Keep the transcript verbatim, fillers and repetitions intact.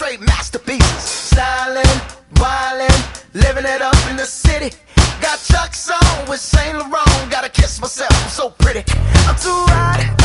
straight masterpieces. Styling, wildin', living it up in the city. Got Chuck's on with Saint Laurent. Gotta kiss myself, I'm so pretty. I'm too hot.